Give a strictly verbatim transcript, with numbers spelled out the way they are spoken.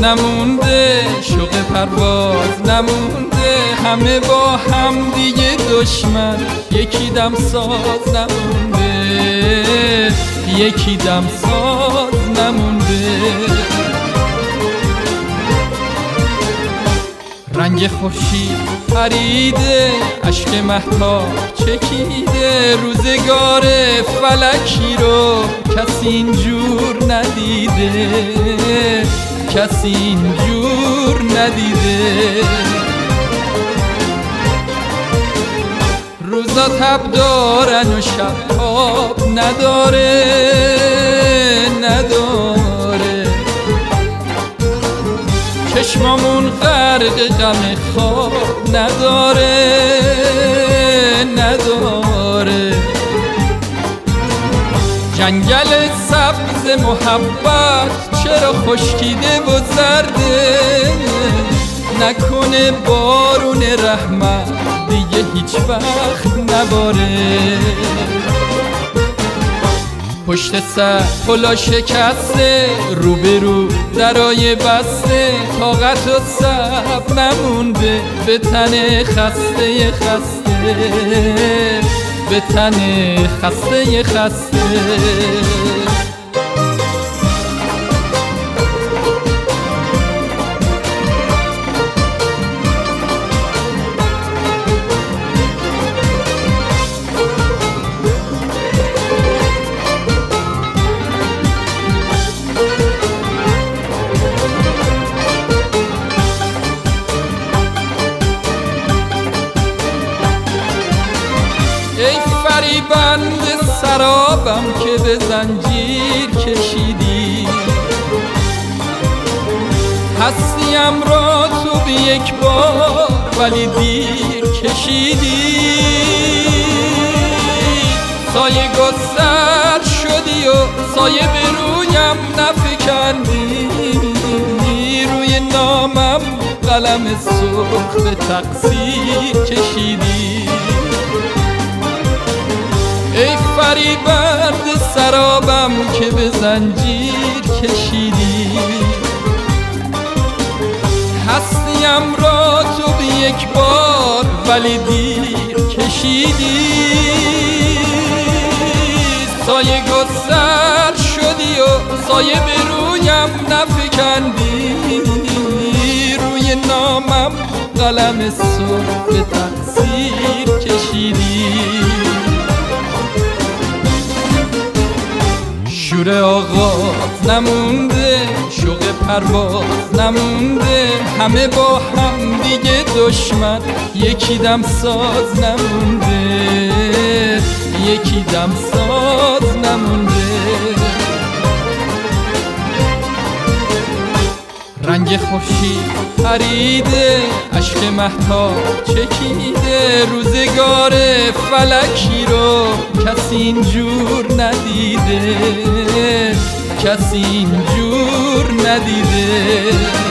نمونده، شوق پرواز نمونده، همه با هم دیگه دشمن، یکی دم ساز نمونده، یکی دم ساز نمونده. رنگ خورشید پریده، اشک مهتاب چکیده، روزگار فلکی رو کسی اینجور ندیده، کسی اینجور ندیده. روزا تب دارن و شب خواب نداره، نداره. چشمامون غرق غم خواب نداره، نداره. جنگل سبز محبت چرا خشکیده و زرده، نکنه بارون رحمت دیگه هیچ وقت نباره. پشت سر پلا شکسته، روبرو درای بسته، طاقت و صبر نمونده، به تن خسته خسته، به تن خسته خسته. ای فریبند سرابم که به زنجیر کشیدی، هستیم را تو به یک بار ولی دیر کشیدی. سایه گستر شدی و سایه به رویم نفکندی، روی نامم قلم سرخ به تقصیر کشیدی. ای فریبند سرابم که به زنجیر کشیدی، هستیم را تو به یک بار ولی دیر کشیدی. سایه گستر شدی و سایه به رویم نفکندی، روی نامم قلم سرخ به تقصیر کشیدی. شور آغاز نمونده، شوق پرواز نمونده، همه با هم دیگه دشمن، یکی دم ساز نمونده، یکی دم ساز نمونده. رنگ خورشید پریده، اشک مهتاب چکیده، روزگار فلکی رو کسی اینجور ندیده، کسی اینجور ندیده.